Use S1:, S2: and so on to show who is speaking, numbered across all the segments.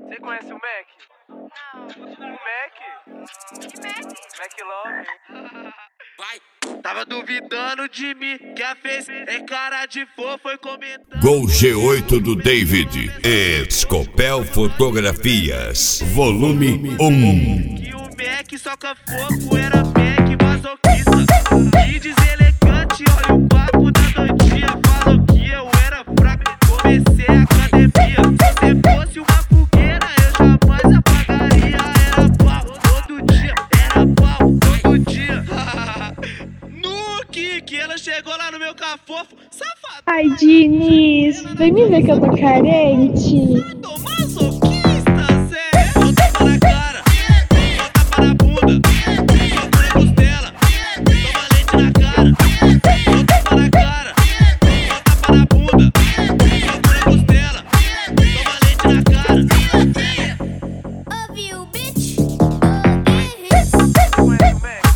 S1: Você conhece o Mac?
S2: Não.
S1: O Mac?
S2: Que Mac?
S1: Mac Love.
S3: Vai. Tava duvidando de mim, que a fez é cara de fofo, foi comentando.
S4: Gol G8 do David. Escopel Fotografias. Volume 1.
S3: Que o Mac soca fofo, era Mac masoquista. E deselegante, olha o papo da doidinha. Falou que eu era fraco, comecei a academia. Se você fosse uma fogueira, eu jamais apagaria. Era pau todo dia, era pau todo dia. No que ela chegou lá no meu cafofo, safado.
S5: Ai, Diniz, vem me ver que eu tô carente.
S3: Tô masoquista, sério. Dá um tapa na cara, dá um tapa na bunda, soco na costela, toma leite na cara. Dá um tapa na cara, dá um tapa na bunda, soco na costela, toma leite na cara.
S2: Of you, bitch.
S1: Você conhece o Mac?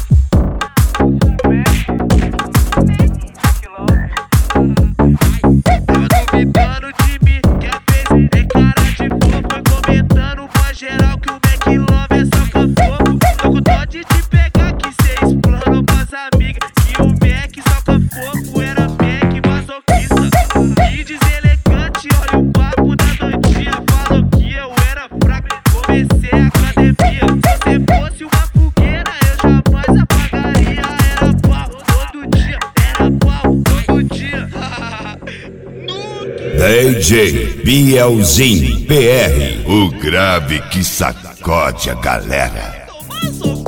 S1: Mac Love.
S3: Tava duvidando de mim, que a fez é cara de fofo. Foi comentando pra geral que o Mac Love é soca fogo. Tô com dó de te pegar, que cê explanou pras amigas. Que o Mac soca fofo, era Mac masoquista. E deselegante, olha o papo da doidinha. Falou que eu era fraco, comecei a academia. Se você fosse uma fogueira, eu jamais apagaria. Era pau todo dia, era pau todo dia.
S4: DJ Bielzinho PR. O grave que sacode a galera.
S3: Tô